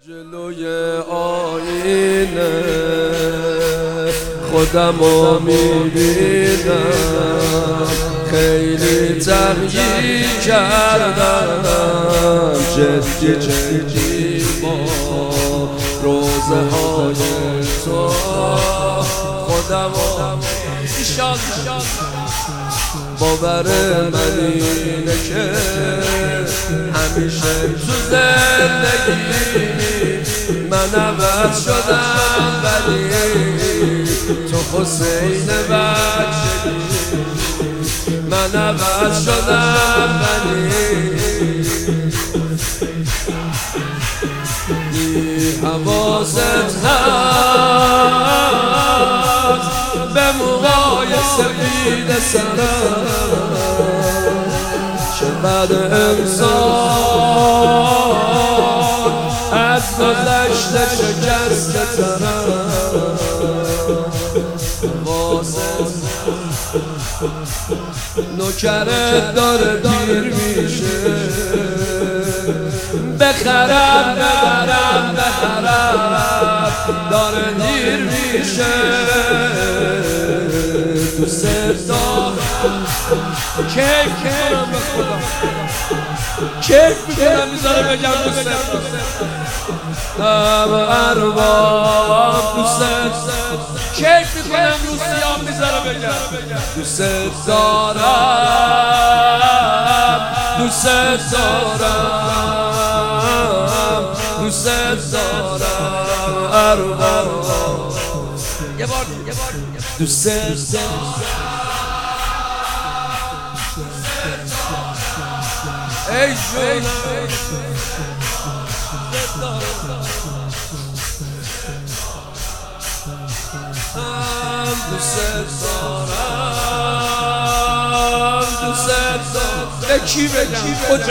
جلوی آینه خودمو میبینم، خیلی تغییر کردم، جدی با روزه های تو خودمو باور من اینه که همیشه تو زندگی من عوض شدم، ولی تو حسین بخشیدی. من عوض شدم ولی حواست هست به موهای سفید سرم، چقدر انسان از گذشته شکسته ترم. نوکرت داره دیر میشه، بخرم ببرم بخرم داره دیر میشه. دوست دارم کیف کنم به خدا، کیف میکنم میذاره بگم دوست دارم ارباب، دوست کیف میکنم روسیام میذاره بگم دوست دارم، دوست دارم، دوست دارم ارباب. یه بار دوست دارم. ای جونم دوست دارم، دوست دارم. به کی بگم؟ کجا؟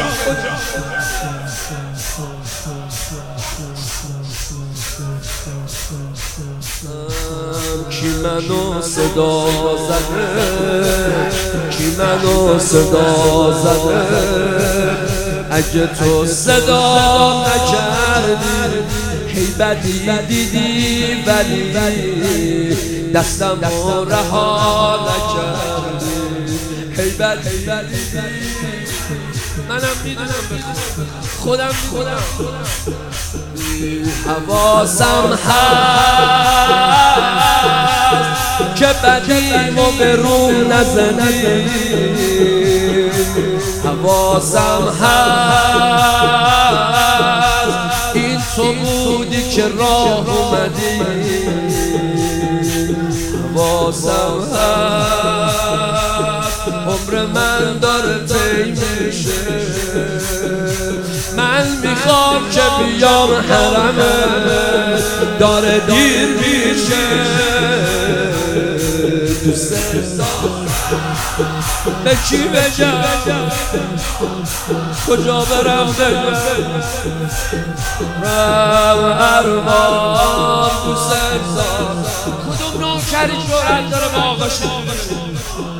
کی منو صدا زده، کی منو صدا زده؟ اگه تو صدا نکردی هی بدی دیدی، ولی دستم رو رها نکردی. هی بدی دیدی، منم میدونم خودم حواسم هست که بدیمو به روم نزنی. حواسم هست این تو بودی که راه اومدی. حواسم هست عمر من داره طی میشه، من میخوام که بیام حرمت داره دیر میشه. دوست دارم به کی بگم؟ کجا برم بگم؟ ارباب دوست دارم. کدوم نوکری جرأت داره با آقا شد؟